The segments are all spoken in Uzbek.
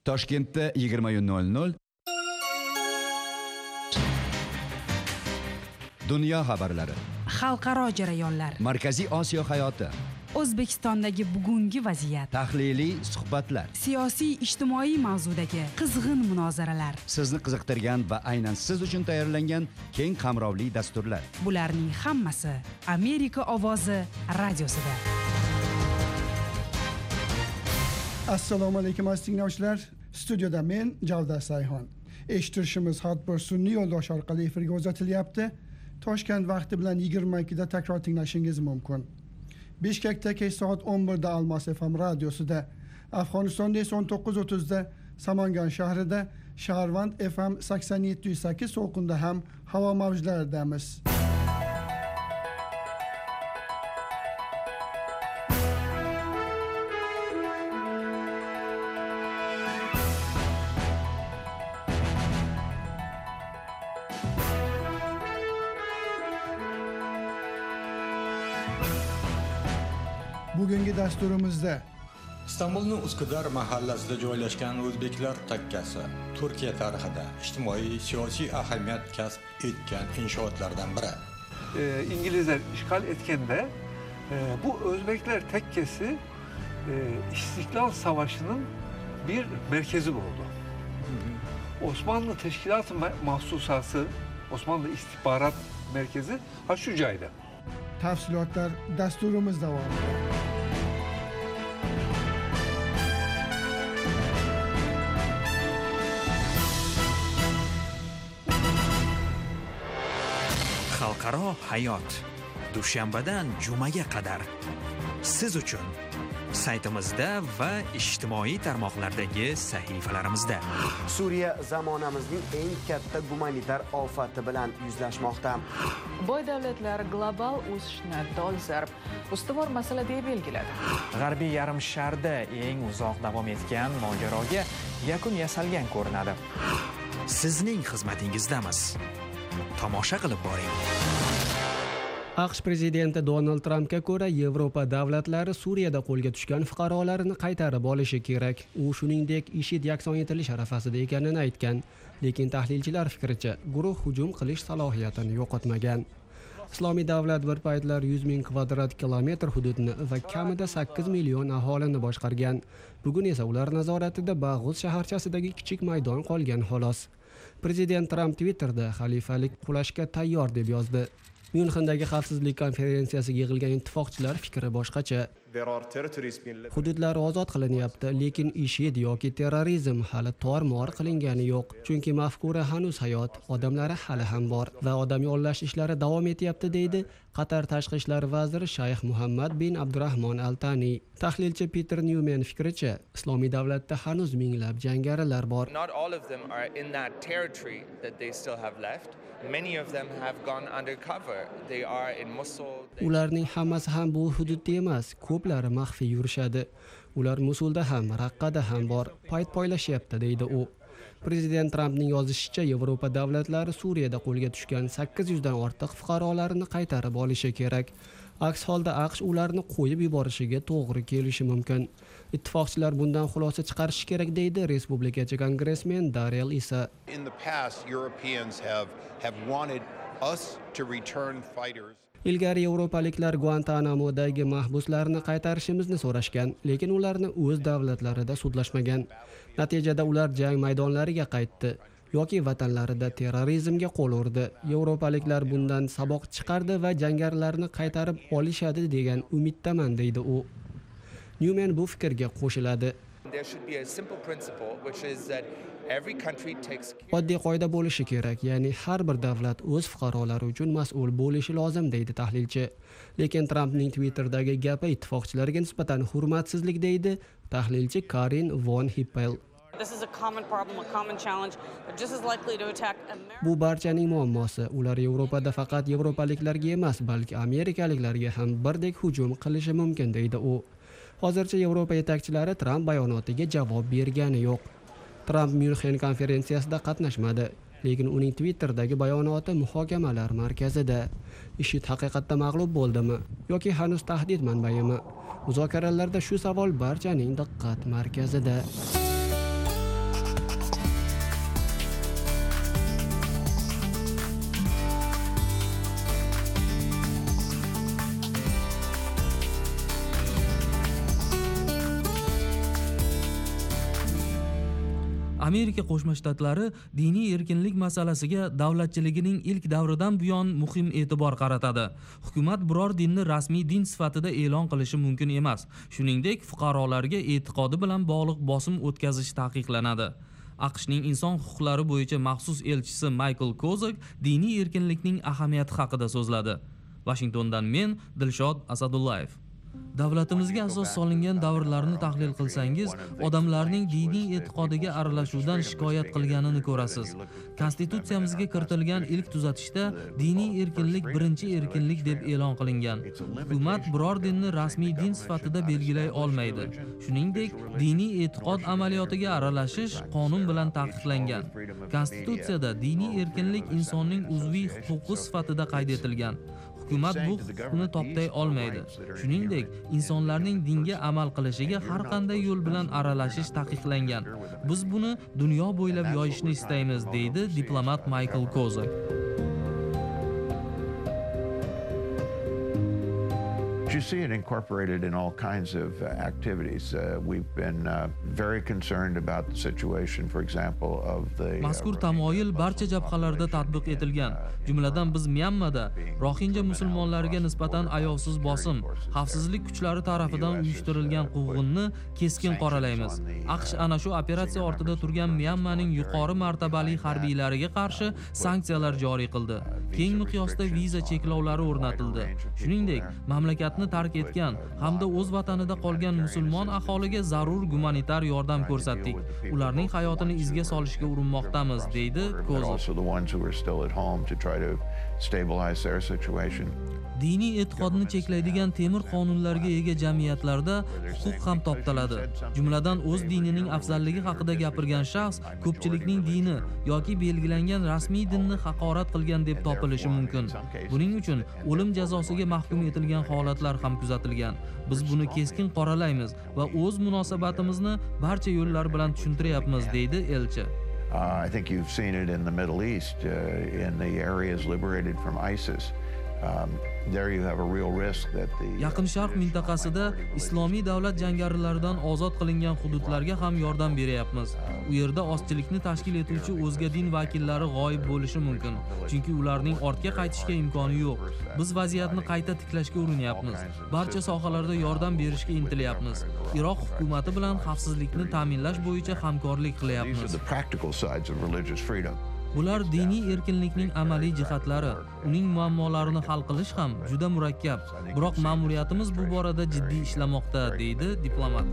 Toshkentda 20:00 Dunyo xabarlari, xalqaro jarayonlar, Markaziy Osiyo hayoti, O'zbekistondagi bugungi vaziyat, tahliliy suhbatlar, siyosiy ijtimoiy mavzudagi qizg'in munozaralar, sizni qiziqtirgan va aynan siz uchun tayyorlangan keng qamrovli dasturlar. Bularning hammasi Amerika ovozi radiosida. Assalomu alaykum aziz tinglovchilar. Studiyada men Javdar Sayxon. Eshittirishimiz har bir sun'iy yo'ldosh orqali efirga uzatilyapti. Toshkent vaqti bilan 22 da takror tinglashingiz mumkin. Bishkekda kech soat 11 da Almos FM radiosida, Afg'onistonda esa 19:30 da Samangan shahrida, Shaharvand FM 87.8 to'lqinda ham havo mavjlaridamiz. Bugungi dasturimizda Istanbulning Uskudar mahallasida joylashgan o'zbeklar takkasi Turkiya tarixida ijtimoiy siyosiy ahamiyat kasb etgan inshootlardan biri. İngilizler işgal etkende bu Özbekler tekkesi İstiklal Savaşı'nın bir merkezi oldu. Osmanlı Teşkilat-ı Mahsusası, Osmanlı İstihbarat Merkezi Şuca'ydı. tafsilotlar dasturimiz davomida. Xalqaro hayot dushanbadan jumaga qadar siz uchun saytimizda va ijtimoiy tarmoqlardagi sahifalarimizda. Suriya zamonamizning eng katta gumanitar ofati bilan yuzlashmoqda. Boy davlatlar global o'sishni dolzarb ustuvor masala deb belgiladi. G'arbiy yarim sharda eng uzoq davom etgan mojaroga yakun yasalgan ko'rinadi. Sizning xizmatingizdamiz. Tomosha qilib boring. AQSh prezidenti Donald Trampga ko'ra, Yevropa davlatlari Suriyada qo'lga tushgan fuqarolarini qaytarib olishi kerak. U shuningdek, IShID yakson etilish arafasida ekanini aytgan. Lekin tahlilchilar fikricha, guruh hujum qilish salohiyatini yo'qotmagan. Islomiy davlat bir paytlar 100 ming kvadrat kilometr hududni va kamida 8 million aholini boshqargan. Bugun esa ular nazoratida Bag'uz shaharchasidagi kichik maydon qolgan xolos. Prezident Tramp Twitterda xalifalik qulashga tayyor deb yozdi. Myunxendagi xavfsizlik konferensiyasiga yig'ilgan ittifoqchilar fikri boshqacha. Hududlar ozod qilinyapti, lekin IShID yoki terrorizm hali tor-mor qilingani yo'q. Chunki mafkura hanuz hayot, odamlari hali ham bor va odam yollash ishlari davom etyapti, deydi Qatar tashqi ishlar vaziri Shayx Muhammad bin Abdurahmon Al-Tani. Tahlilchi Peter Newman fikricha, Islomiy davlatda hanuz minglab jangarilar bor. Not all of them are in that territory that they still have left. Many of them have gone undercover. They are in Mosul. Ularning hammasi ham bu hududda emas, ko'plari maxfiy yurishadi. Ular Musulda ham, Raqqada ham bor. Payt poylashyapti, deydi u. Prezident Trampning yozishicha, Yevropa davlatlari Suriyada qo'lga tushgan 800 dan ortiq fuqarolarini qaytarib olishi kerak. Aks holda AQSh ularni qo'yib yuborishiga to'g'ri kelishi mumkin. Ittifoqchilar bundan xulosa chiqarishi kerak, deydi respublikachi kongressmen Darrell Issa. In the past, Europeans have wanted us to return fighters. Ilgari yevropaliklar Guantanamodagi mahbuslarni qaytarishimizni so'rashgan, lekin ularni o'z davlatlarida sudlashmagan. Natijada ular jang maydonlariga qaytdi yoki vatanlarida terrorizmga qo'l urdi. Yevropaliklar bundan saboq chiqardi va jangarilarni qaytarib olishadi degan umiddaman, deydi u. Newman bu fikrga qo'shiladi. Oddiy qoida bo'lishi kerak, ya'ni har bir davlat o'z fuqarolari uchun mas'ul bo'lishi lozim, deydi tahlilchi. Lekin Trampning Twitterdagi gapi ittifoqchilarga nisbatan hurmatsizlik, deydi tahlilchi Karin von Hippel. Bu barchaning muammosi. Ular Yevropada faqat yevropaliklarga emas, balki amerikaliklarga ham birdek hujum qilishi mumkin, deydi u. Hozircha Yevropa yetakchilari Tramp bayonotiga javob bergani yo'q. Tramp Myunxen konferensiyasida qatnashmadi, lekin uning Twitter'dagi bayonoti muhokamalar markazida. IShID haqiqatda mag'lub bo'ldimi yoki hanuz tahdid manbayimi? Muzokaralarda shu savol barchaning diqqat markazida. Amerika Qo'shma Shtatlari diniy erkinlik masalasiga davlatchiligining ilk davridan buyon muhim e'tibor qaratadi. Hukumat biror dinni rasmiy din sifatida e'lon qilishi mumkin emas. Shuningdek, fuqarolarga e'tiqodi bilan bog'liq bosim o'tkazish taqiqlanadi. AQShning inson huquqlari bo'yicha maxsus elchisi Michael Kozak diniy erkinlikning ahamiyati haqida so'zladi. Washingtondan men Dilshod Asadullayev. Davlatimizga asos solingan davrlarni tahlil qilsangiz, odamlarning diniy e'tiqodiga aralashuvdan shikoyat qilganini ko'rasiz. Konstitutsiyamizga kiritilgan ilk tuzatishda diniy erkinlik birinchi erkinlik deb e'lon qilingan. Hukumat biror dinni rasmiy din sifatida belgilay olmaydi. Shuningdek, diniy e'tiqod amaliyotiga aralashish qonun bilan taqiqlangan. Konstitutsiyada diniy erkinlik insonning uzviy huquqi sifatida qayd etilgan. Hukumat bu huquqni toptay olmaydi. Shuningdek, insonlarning dinga amal qilishiga har qanday yo'l bilan aralashish taqiqlangan. Biz buni dunyo bo'ylab yoyishni istaymiz, deydi diplomat Michael Kozak. You see it incorporated in all kinds of activities. We've been very concerned about the situation, for example, of the Mazkur tamoyil barcha jabhalarda tatbiq etilgan. Jumladan biz Myanmada Rohingya musulmonlariga nisbatan ayovsiz bosim, xavfsizlik kuchlari tarafidan uyushtirilgan quvg'inni keskin qoralaymiz. AQSh ana shu operatsiya ortida turgan Myanmaning yuqori martabali harbiylariga qarshi sanksiyalar joriy qildi. Keng miqyosda viza cheklovlari o'rnatildi. Shuningdek, mamlakatni tark etgan hamda o'z vatanida qolgan musulmon aholiga zarur gumanitar yordam ko'rsatdik. Ularning hayotini izga solishga urinmoqdamiz, deydi Kozak. Diniy e'tiqodni cheklaydigan temir qonunlarga ega jamiyatlarda huquq ham toptaladi. Jumladan o'z dinining afzalligi haqida gapirgan shaxs ko'pchilikning dini yoki belgilangan rasmiy dinni haqorat qilgan deb topilishi mumkin. Buning uchun o'lim jazosiga mahkum etilgan holatlar ham kuzatilgan. Biz buni keskin qoralaymiz va o'z munosabatimizni barcha yo'llar bilan tushuntiryapmiz, deydi elchi. I think you've seen it in the Middle East, in the areas liberated from ISIS. Yaqin Sharq mintaqasida islomiy davlat jangarilaridan ozod qilingan hududlarga ham yordam beryapmiz. U yerda ozchilikni tashkil etuvchi o'zga din vakillari g'oyib bo'lishi mumkin, chunki ularning ortga qaytishga imkoni yo'q. Biz vaziyatni qayta tiklashga uriniryapmiz. Barcha sohalarda yordam berishga intilyapmiz. Iroq hukumati bilan xavfsizlikni ta'minlash bo'yicha hamkorlik qilyapmiz. Bular diniy erkinlikning amaliy jihatlari. Uning muammolarini hal qilish ham juda murakkab. Biroq ma'muriyatimiz bu borada jiddiy ishlamoqda, deydi diplomat.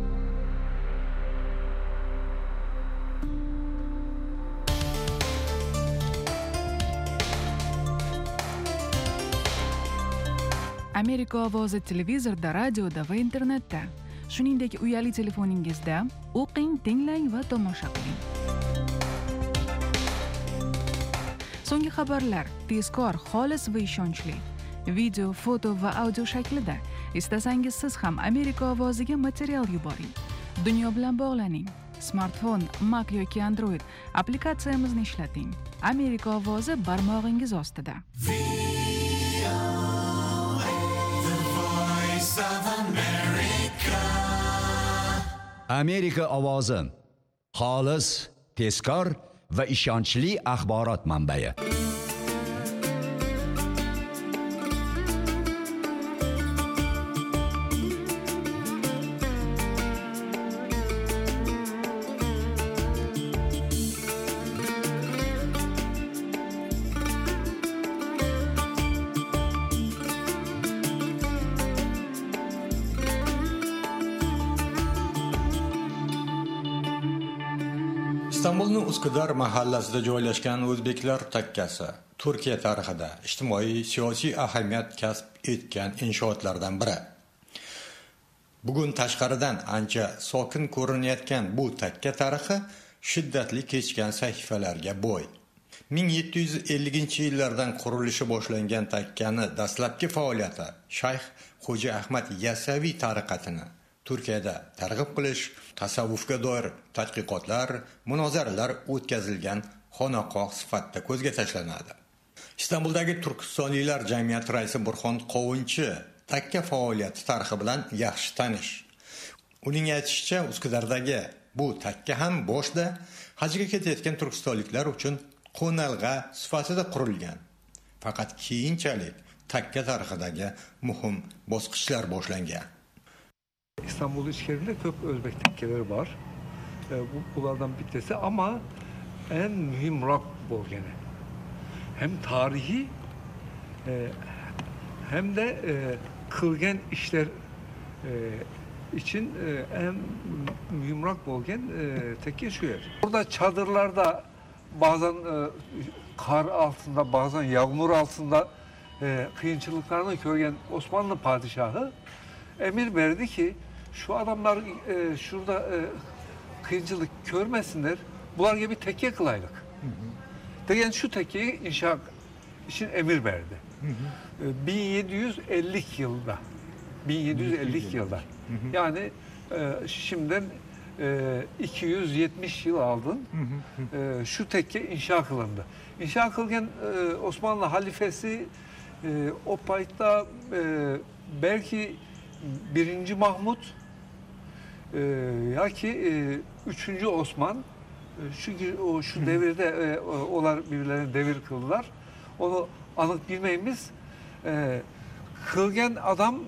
Amerika ovozi televizorda, radioda va internetda. Shuningdek, uyali telefoningizda o'qing, tinglang va tomosha qiling. So'nggi xabarlar tezkor, xolis va ishonchli. Video, foto va audio shaklida. Istasangiz siz ham Amerika ovoziga material yuboring. Dunyo bilan bog'laning. Smartfon, Mac yoki Android applikatsiyamizni ishlating. Amerika ovozi barmog'ingiz ostida. Amerika ovozi. Xolis, tezkor va ishonchli axborot manbai. İstanbulning Uskudar mahallasida joylashgan o'zbeklar takkasi Turkiya tarixida ijtimoiy siyosiy ahamiyat kasb etgan inshootlardan biri. Bugun tashqaridan ancha sokin ko'rinayotgan bu takka tarixi shiddatli kechgan sahifalarga boy. 1750-yillardan qurilishi boshlangan takkani dastlabki faoliyati Shayx Xo'ja Ahmad Yasaviy tariqatini Turkiyada targ'ib qilish, tasavvufga doir tadqiqotlar, munozaralar o'tkazilgan xonaqoh sifatida ko'zga tashlanadi. Istanbuldagi Turkistoniylar jamiyati raisi Burxon Qovunchi takka faoliyati tarixi bilan yaxshi tanish. Uning aytishicha, Uskudardagi bu takka ham boshda hajga ketayotgan turkistonliklar uchun qo'nalg'a sifatida qurilgan. Faqat keyinchalik takka tarixidagi muhim bosqichlar boshlangan. İstanbul içerisinde köp Özbek tekkeleri var. Bunlardan bir tanesi ama en mühim rock bölgeni. Hem tarihi hem de kılgen işler için en mühim rock bölgen tekke şu yer. Burada çadırlarda bazen kar altında, bazen yağmur altında kıyınçılıklarını görgen Osmanlı padişahı emir verdi ki şu adamlar şurada kıyınçılık görmesinler, bunlar gibi tekke kılaylık. Yani şu tekkeyi inşa için emir verdi. 1750 yılda. 1750 yılda. Yani şimdiden 270 yıl aldın. Şu tekke inşa kılındı. İnşa kılgen Osmanlı halifesi o payda belki 1. Mahmut ya ki 3. Osman şu devirde onlar birbirlerine devir kıldılar. Onu anlık bilmeyimiz kılgen adam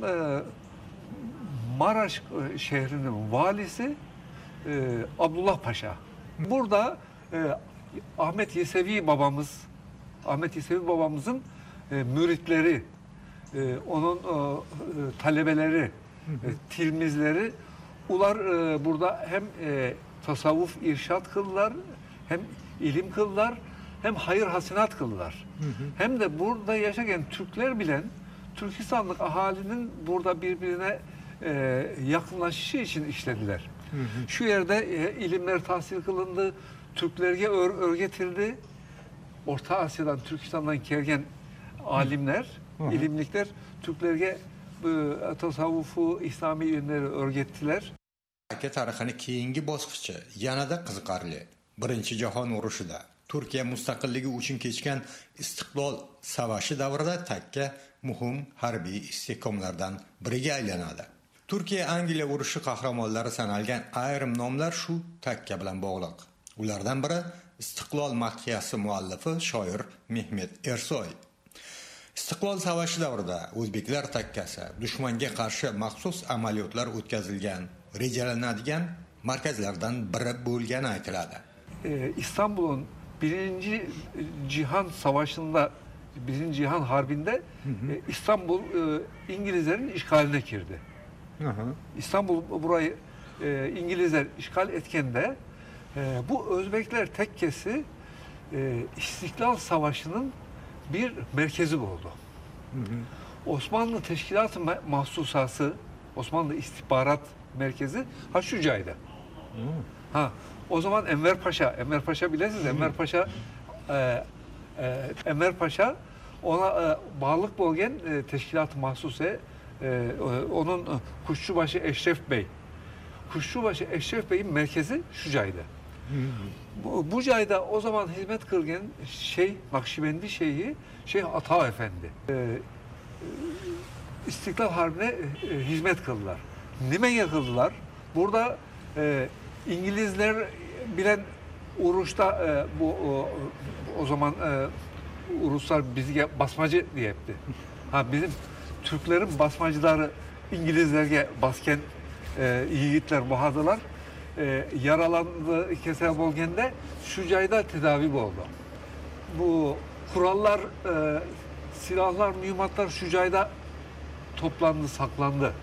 Maraş şehrinin valisi Abdullah Paşa. Burada Ahmet Yesevi babamızın müritleri, onun talebeleri, tilmizleri ular burada hem tasavvuf irşat kıldılar, hem ilim kıldılar, hem hayır hasenat kıldılar. Hem de burada yaşayan Türkler bilen Türkistanlık ahalinin burada birbirine yakınlaşışı için işlediler. Şu yerde ilimler tahsil kılındı, Türklerge öğretildi. Orta Asya'dan, Türkistan'dan gelgen alimler, ilimlikler Türklerge tasavvufu, İslami yönleri öğrettiler. Takka tarixini keyingi bosqichi yanada qiziqarli. Birinchi jahon urushida Turkiya mustaqilligi uchun kechgan istiqlol savashi davrida takka muhim harbiy istehkomlardan biriga aylanadi. Turkiya Angliya urushi qahramonlari sanalgan ayrim nomlar shu takka bilan bog'liq. Ulardan biri istiqlol maqyasi muallifi shoir Mehmet Ersoy. İstiqlol savashi davrida o'zbeklar takkasi dushmanga qarshi maxsus amaliyotlar o'tkazilgan, rejalanadigan markazlardan biri bo'lgani aytiladi. İstanbul'un 1. Cihan Savaşı'nda, 1. Cihan Harbi'nde İstanbul İngilizlerin işgaline girdi. İstanbul burayı İngilizler işgal etkende bu Özbekler tekkesi İstiklal Savaşı'nın bir merkezi oldu. Osmanlı Teşkilat-ı Mahsusası, Osmanlı İstihbarat Merkezi Şuca'ydı. O zaman Enver Paşa bilirsiniz, Enver Paşa ona bağlılık bolgen Teşkilat-ı Mahsuse, onun Kuşçubaşı Eşref Bey. Kuşçubaşı Eşref Bey'in merkezi Şuca'ydı. Bu cayda o zaman hizmet kılgen Nakşibendi Şeyhi Şeyh Ata Efendi. İstiklal Harbi'ne hizmet kıldılar. Nime kıldılar? Burada İngilizler bilen Uruş'ta o zaman Ruslar bizi basmacı diye hepti. Bizim Türklerin basmacıları İngilizlerge basken yiğitler, bahadılar. Yaralandı, keser bolgende şu cayda tedavi oldu. Bu kurallar, silahlar, mühimmatlar şu cayda toplandı, saklandı.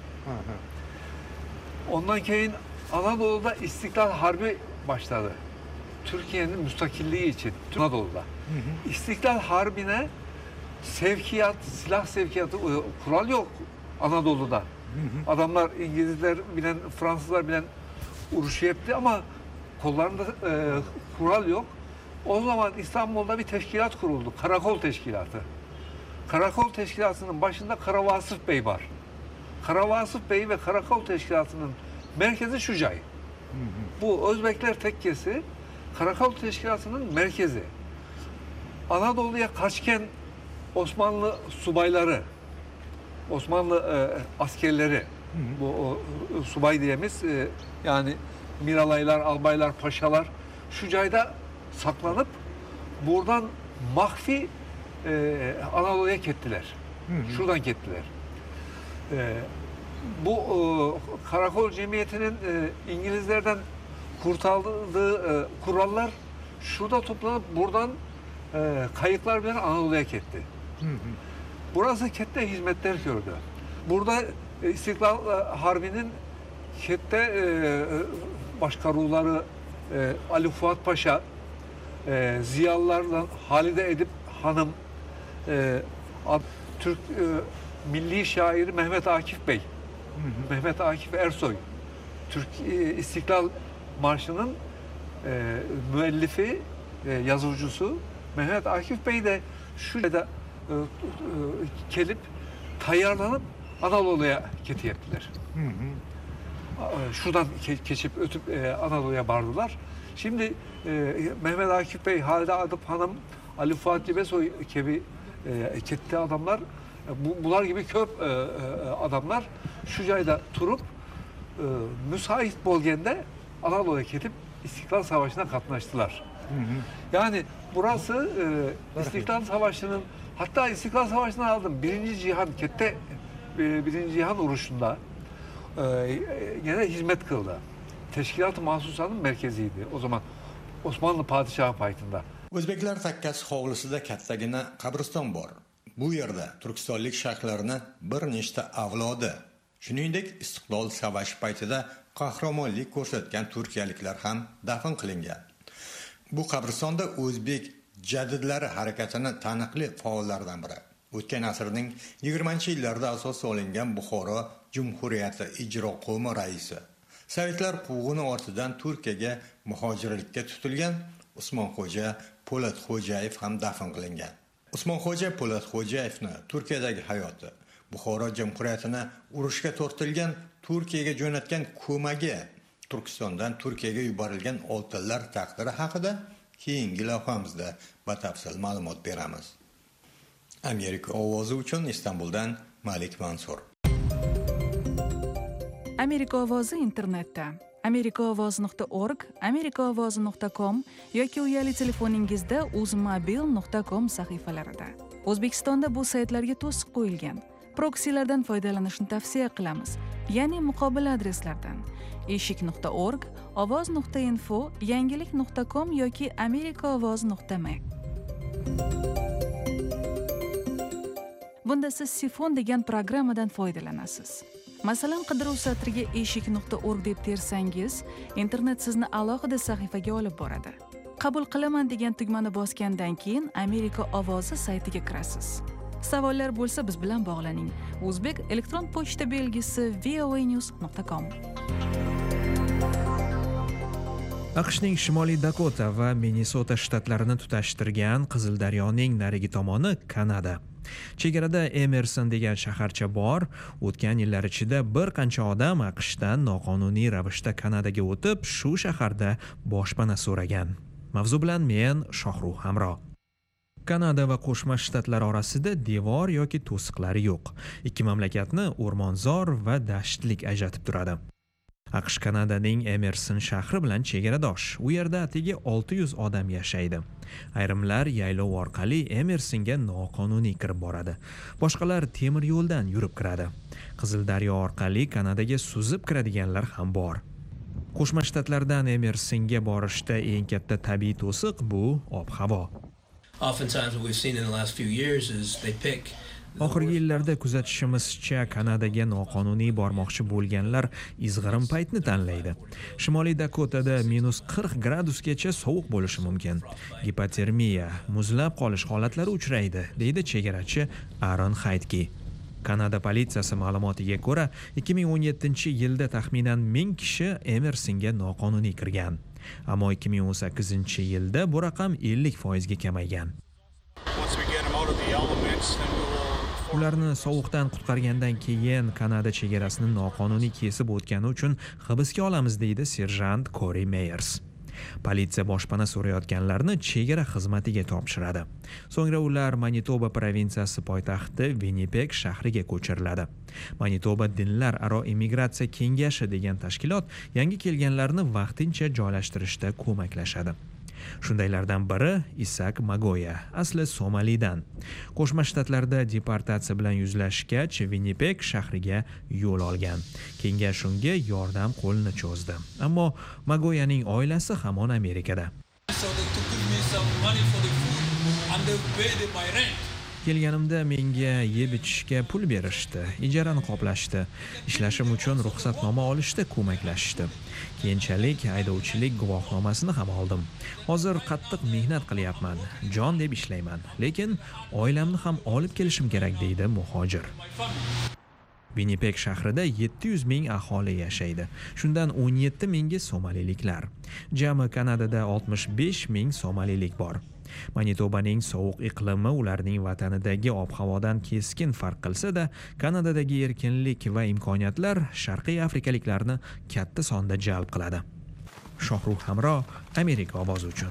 Ondan keyin Anadolu'da İstiklal Harbi başladı. Türkiye'nin müstakilliği için Anadolu'da. İstiklal Harbi'ne sevkiyat, silah sevkiyatı kural yok Anadolu'da. Adamlar İngilizler bilen, Fransızlar bilen uruşu yaptı ama kollarında kural yok. O zaman İstanbul'da bir teşkilat kuruldu. Karakol Teşkilatı. Karakol Teşkilatı'nın başında Karavasıf Bey var. Karavasıf Bey ve Karakol Teşkilatı'nın merkezi Şucay. Bu Özbekler tekkesi Karakol Teşkilatı'nın merkezi. Anadolu'ya kaçken Osmanlı subayları, Osmanlı askerleri, bu subay diyemiz yani miralaylar, albaylar, paşalar şu cayda saklanıp buradan mahfi Anadolu'ya gittiler. Şuradan gittiler. Bu karakol cemiyetinin İngilizlerden kurtardığı kurallar şurada toplanıp buradan kayıklar bilen Anadolu'ya gitti. Burası kette hizmetler gördü. Burada İstiklal Harbi'nin kette başkaruları Ali Fuat Paşa, Ziyalılardan Halide Edip Hanım, Türk milli şairi Mehmet Akif Bey, Mehmet Akif Ersoy, Türk İstiklal Marşı'nın müellifi, yazıcısı Mehmet Akif Bey de şurada gelip tayyarlanıp Anadolu'ya getiriyorlar. Şuradan geçip ötüp Anadolu'ya vardılar. Şimdi Mehmet Akif Bey, Halide Edip Hanım, Ali Fuat Cebesoy gibi ketti adamlar, bunlar gibi köp adamlar şu cayda turup müsait bölgende Anadolu'ya gidip İstiklal Savaşı'na katlaştılar. Yani burası İstiklal Savaşı'nın, hatta İstiklal Savaşı'nı aldım. Birinci Cihan Uruşu'nda yine hizmet kıldı. Teşkilat-ı Mahsusanın merkeziydi o zaman Osmanlı Padişahı paytında. O'zbeklar takkasi hovlisida kattagina qabriston bor. Bu yerda turkistonlik shayxlarni bir nechta avlodi, shuningdek istiqlol savashi paytida qahramonlik ko'rsatgan turkiyaliklar ham dafn qilingan. Bu qabristonda o'zbek jadidlari harakatini taniqli faollardan biri. O'tgan asrning 20-yillarida asos solingan Buxoro Jumhuriyati ijro qo'mi raisi, Sovetlar quvg'ini ortidan Turkiyaga muhojirlikka tutilgan Usmonxo'ja Po'latxo'jayev ham dafn qilingan. Usmonxo'ja Po'latxo'jayevni Turkiyadagi hayoti, Buxoro Jumhuriyatini urushga tortilgan Turkiyaga jo'natgan ko'magi, Turkistondan Turkiyaga yuborilgan oltinlar taqdiri haqida keyingi lavhamizda batafsil ma'lumot beramiz. Amerika ovozi uchun Istanbuldan Malik Mansur. Amerika ovozi internetda amerikaovozi.org, amerikaovozi.com yoki uyali telefoningizda uzmobil.com sahifalarida. O'zbekistonda bu saytlarga to'siq qo'yilgan. Proksilardan foydalanishni tavsiya qilamiz, ya'ni muqobil adreslardan eshik.org, ovoz.info, yangilik.com yoki amerikaovoz.me. Bunda siz Sifon degan programmadan foydalanasiz. Masalan, qidiruv satriga eshik.org deb tersangiz, internet sizni alohida sahifaga olib boradi. Qabul qilaman degan tugmani bosgandan keyin Amerika ovozi saytiga kirasiz. Savollar bo'lsa biz bilan bog'laning. O'zbek elektron pochta belgisi voanews.com. AQShning Shimoliy Dakota va Minnesota shtatlarini tutashtirgan Qizildaryoning narigi tomoni Kanada. Chegarada Emerson degan shaharcha bor. O'tgan yillar ichida bir qancha odam AQShdan noqonuniy ravishda Kanadaga o'tib, shu shaharda boshpana so'ragan. Mavzu bilan men Shohruh Hamro. Kanada va Qo'shma Shtatlar orasida devor yoki to'siqlari yo'q. Ikki mamlakatni o'rmonzor va dashtlik ajratib turadi. AQSh Kanadaning Emerson shahri bilan chegaradosh. U yerda atigi 600 odam yashaydi. Ayrimlar yaylov orqali Emersonga noqonuniy kirib boradi. Boshqalar temir yo'ldan yurib kiradi. Qizildaryo orqali Kanadaga suzib kiradiganlar ham bor. Qo'shma Shtatlardan Emersonga borishda eng katta tabiiy to'siq bu ob-havo. Oftentimes what we've seen in the last few years is they pick Oxirgi yillarda kuzatishimizcha Kanadaga noqonuniy bormoqchi bo'lganlar izg'irin paytni tanlaydi. Shimoliy Dakotada -40 gradusgacha sovuq bo'lishi mumkin. Gipotermiya, muzlab qolish holatlari uchraydi, deydi chegarachi Aaron Haytki. Kanada politsiyasi ma'lumotiga ko'ra, 2017-yilda taxminan 1000 kishi Emersonga noqonuniy kirgan. Ammo 2018-yilda bu raqam 50% ga kamaygan. Ularni sovuqdan qutqargandan keyin Kanada chegarasini noqonuniy kesib o'tgani uchun hibsga olamiz, deydi serjant Corey Meyers. Politsiya boshpana so'rayotganlarni chegara xizmatiga topshiradi. So'ngra ular Manitoba provinsiyasi poytaxti Winnipeg shahriga ko'chiriladi. Manitoba dinlar aro immigratsiya kengashi degan tashkilot yangi kelganlarni vaqtincha joylashtirishda ko'maklashadi. Shundaylardan biri Isak Magoya, asli Somalidan. Qo'shma Shtatlarda deportatsiya bilan yuzlashgach, Winnipeg shahriga yo'l olgan. Kengash unga yordam qo'lini cho'zdi. Ammo Magoyaning oilasi hamon Amerikada. Kelganimda menga yeb ichishga pul berishdi, ijarani qoplashdi, ishlashim uchun ruxsatnoma olishda ko'maklashishdi. Keyinchalik haydovchilik guvohnomasini ham oldim. Hozir qattiq mehnat qilyapman, jon deb ishlayman, lekin oilamni ham olib kelishim kerak deydi muhojir. Winnipeg shahrida 700 ming aholi yashaydi. Shundan 17 mingi somaliliklar. Jami Kanadada 65 ming somalilik bor. Manitobaning sovuq iqlimi ularning vatanidagi ob-havodan keskin farq qilsa-da, Kanadadagi erkinlik va imkoniyatlar sharqiy afrikaliklarni katta sonda jalb qiladi. Shohruh Hamro, Amerika ovozi uchun.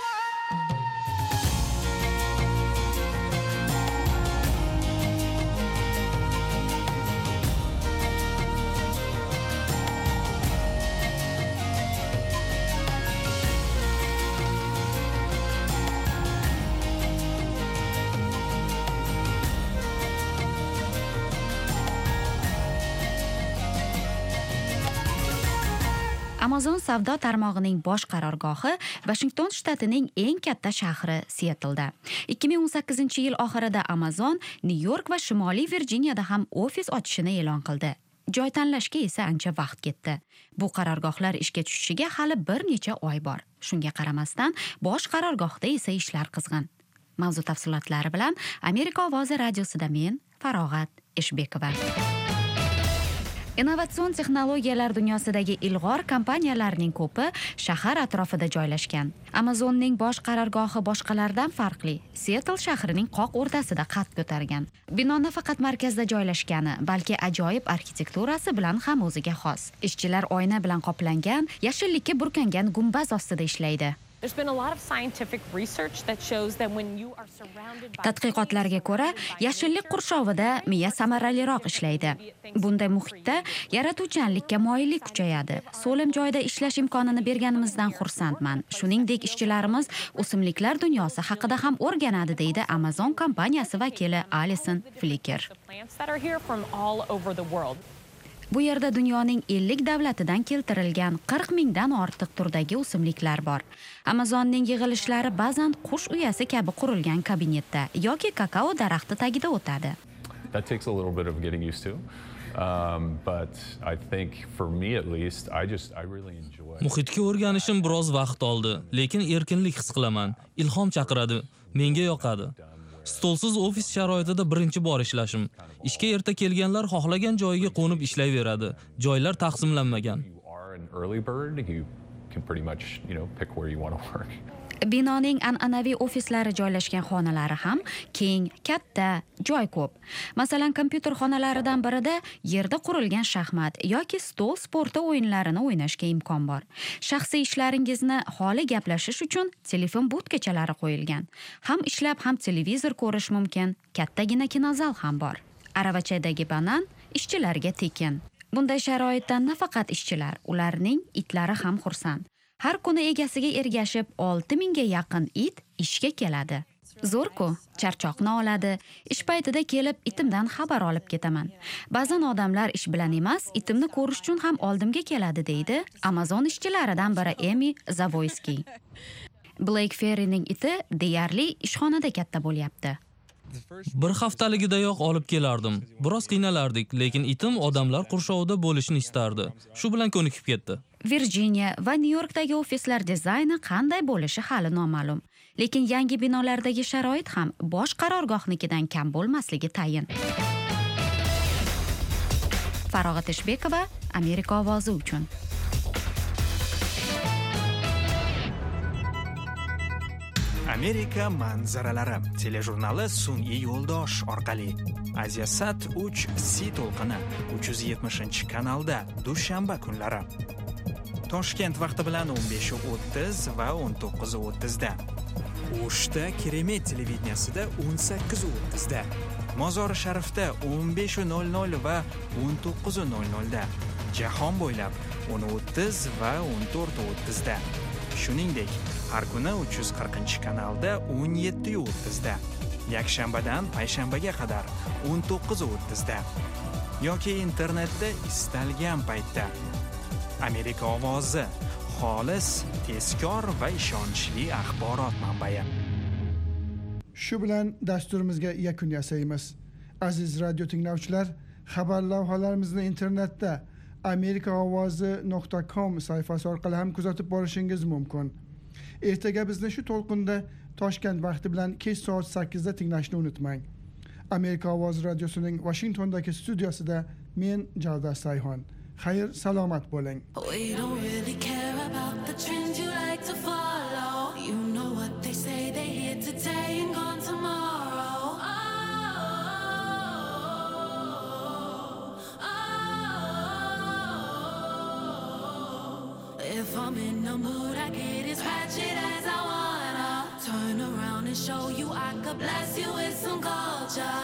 Amazon savdo tarmog'ining bosh qarorgohi Washington shtatining eng katta shahri Seattle'da. 2018-yil oxirida Amazon New York va Shimoliy Virjiniyada ham ofis ochishini e'lon qildi. Joy tanlashga esa ancha vaqt ketdi. Bu qarorgohlar ishga tushishiga hali bir necha oy bor. Shunga qaramasdan, bosh qarorgohda esa ishlar qizg'in. Mavzu tafsilotlari bilan Amerika ovozi radiosida men Farog'at Eshbekova. Innovatsion texnologiyalar dunyosidagi ilg'or kompaniyalarning ko'pi shahar atrofida joylashgan. Amazonning bosh qarorgohi boshqalardan farqli. Seattle shahrining qoq o'rtasida qad ko'targan. Bino nafaqat markazda joylashgani, balki ajoyib arxitekturasi bilan ham o'ziga xos. Ishchilar oyna bilan qoplangan, yashillikka burkangan gumbaz ostida ishlaydi. Tadqiqotlarga ko'ra, yashillik qurshovida miya samaraliroq ishlaydi. Bunday muhitda yaratuvchanlikka moyillik kuchayadi. So'lim joyda ishlash imkonini berganimizdan xursandman. Shuningdek, ishchilarimiz o'simliklar dunyosi haqida ham o'rganadi, deydi Amazon kompaniyasi vakili Alison Flicker. Bu yerda dunyoning 50 davlatidan keltirilgan 40 mingdan ortiq turdagi o'simliklar bor. Amazonning yig'ilishlari ba'zan qush uyasi kabi qurilgan kabinetda yoki kakao daraxti tagida o'tadi. That takes a little bit of getting used to. But I think for me at least, I really enjoy. Muhitga o'rganishim biroz vaqt oldi, lekin erkinlik his qilaman. Ilhom chaqiradi, menga yoqadi. Stolsiz ofis sharoitida birinchi bor ishlashim. Ishga erta kelganlar xohlagan joyiga qo'nib ishlayveradi. Joylar taqsimlanmagan. Binoning an'anaviy ofislari joylashgan xonalari ham keng, katta, joy ko'p. Masalan, kompyuter xonalaridan birida yerda qurilgan shaxmat yoki stol sporti o'yinlarini o'ynashga imkon bor. Shaxsiy ishlaringizni xoli gaplashish uchun telefon budkachalari qo'yilgan. Ham ishlab, ham televizor ko'rish mumkin. Kattagina kinozal ham bor. Aravachadagi banan ishchilarga tekin. Bunday sharoitdan nafaqat ishchilar, ularning itlari ham xursand. Har kuni egasiga ergashib 6000 ga yaqin it ishga keladi. Zo'r-ku, charchoqni oladi. Ish paytida kelib itimdan xabar olib ketaman. Ba'zan odamlar ish bilan emas, itimni ko'rish uchun ham oldimga keladi, deydi Amazon ishchilaridan biri Emi Zavoyski. Blake Ferryning iti deyarli ishxonada katta bo'lyapti. Bir haftaligidayoq olib kelardim. Biroz qiynalardik, lekin itim odamlar qurshovida bo'lishni istardi. Shu bilan ko'nikib ketdi. Virjiniya va Nyu-Yorkdagi ofislar dizayni qanday bo'lishi hali noma'lum. Lekin yangi binolardagi sharoit ham bosh qarorgohnikidan kam bo'lmasligi tayin. Farog'at Eshbekova, Amerika ovozi uchun. Amerika manzaralari telejurnali sun'iy yo'ldosh orqali Asiasat 3 C to'lqini 370-kanalda dushanba kunlari. Toshkent vaqti bilan 15:30 va 19:30 da. O'shda Keremet televideniyasida 18:30 da. Mozori Sharifda 15:00 va 19:00 da. Jahon bo'ylab 10:30 va 14:30 da. Shuningdek, har kuni 340-kanalda 17:30 da. Yakshanbadan payshanbaga qadar 19:30 da. Yoki internetda istalgan paytda. Amerika ovozi, xolis, tezkor va ishonchli axborot manbai. Shu bilan dasturimizga yakun yasaymiz. Aziz radio tinglovchilar, xabar lavhalarimizni internetda amerikaovozi.com sayfasi orqali ham kuzatib borishingiz mumkin. Ertaga bizni shu to'lqinda Toshkent vaqti bilan kech soat 8 da tinglashni unutmang. Amerika ovozi radiosining Washingtondagi studiosida men Javdar Sayhon. Xayr, salomat bo'ling. We don't really care about the trends you like to follow. You know what they say, they here today and gone tomorrow. If I'm in the mood, I get as ratchet as I wanna. Turn around and show you I could bless you with some culture.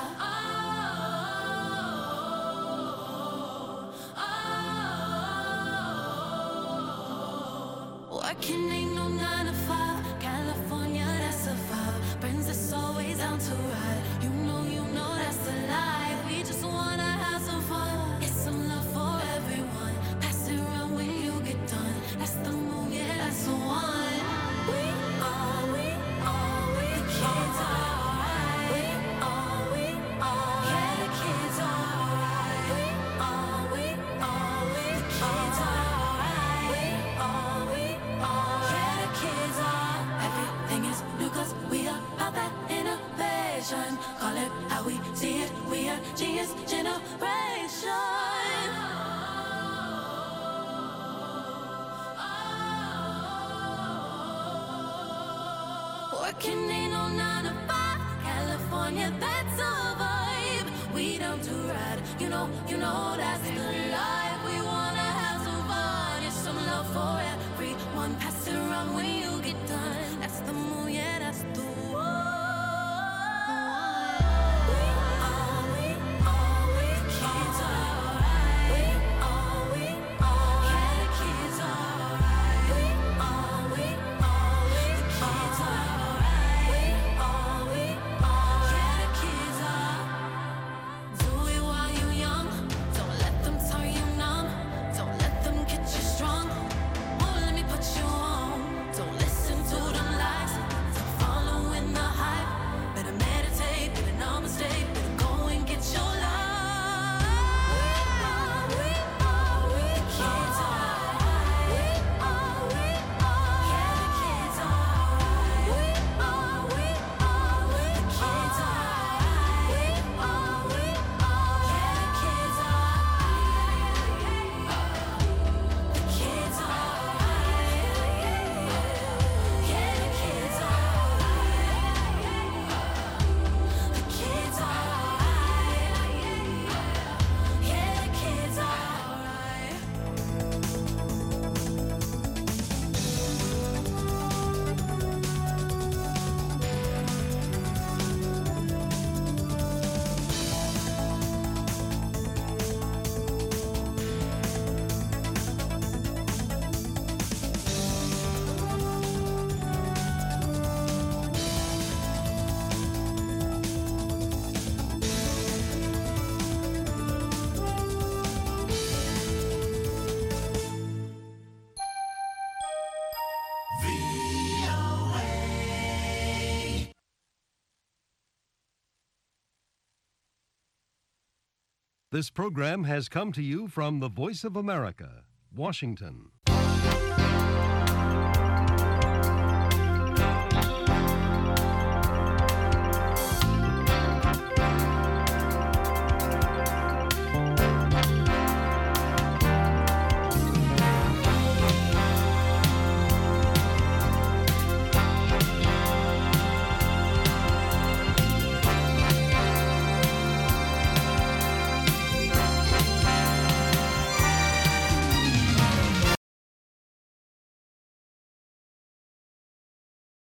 Working ain't no 9 to 5. California, that's a vibe. Friends that's always down to ride. You know that's the life. We just wanna have some fun. Get some love for everyone. Pass it around when you get done. That's the mood, yeah, that's the one. We are the kids are alright. We are, yeah, the kids are alright. We are the kids are alright. We are, yeah, the kids are. Everything is new 'cause we are about that innovation. Call it how we see it. We are genius generation. Working ain't no 9 to 5. California, that's a vibe. We don't do right. You know that's the life. We wanna have some fun. It's some love for everyone. Pass it around when you get done. That's the mood, yeah, that's the one. We are, the kids are alright. We are, yeah, the kids are alright. We are, the kids are alright. We are, yeah, the kids are. Do it while you're young. Don't let them turn you numb. Don't let them get you strong. Oh, let me put you on. Don't listen to them lies. Stop following the hype. Better meditate, better namaste. Better go and get your life. We are, the kids are alright. We are, yeah, the kids are alright. We are, the kids are alright. We are, yeah, the kids are. The kids are alright. Yeah, the kids are alright. The kids are alright. Yeah, the kids are alright. This program has come to you from the Voice of America, Washington.